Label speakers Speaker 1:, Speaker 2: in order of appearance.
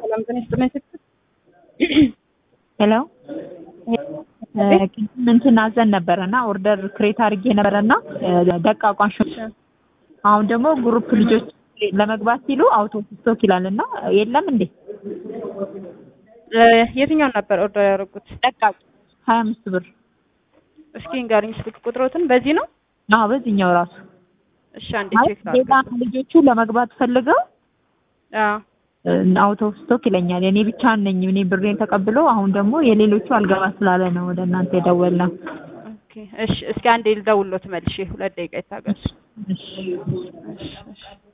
Speaker 1: ሰላም ጤና ይስጥልኝ።
Speaker 2: ሄሎ እንትን አዘን ነበርና ኦርደር ክሬት አድርጌ ነበርና ደቃቋን አሁን ደግሞ ግሩፕ ልጆች ለመግባት ሲሉ አውቶ ስቶክ ይላልና የለም እንዴ?
Speaker 1: የትኛው ነበር ኦርደር ያደረጉት?
Speaker 2: ደቃቅ 25 ብር።
Speaker 1: እስኪ ንገሪኝ ስልክ ቁጥሮትን። በዚህ ነው?
Speaker 2: አዎ በዚህኛው ራሱ።
Speaker 1: እሺ አንዴ ቼክ ላድርግ።
Speaker 2: ሌላ ልጆቹ ለመግባት ፈልገው አውቶ ስቶክ ይለኛል። እኔ ብቻ ነኝ እኔ ብሬን ተቀብሎ አሁን ደግሞ የሌሎቹ አልገባ ስላለ ነው ወደ እናንተ የደወልነው።
Speaker 1: ኦኬ እሺ እስኪ አንዴ ልደውልሎት መልሼ 2 ደቂቃ ይታገስ።
Speaker 2: እሺ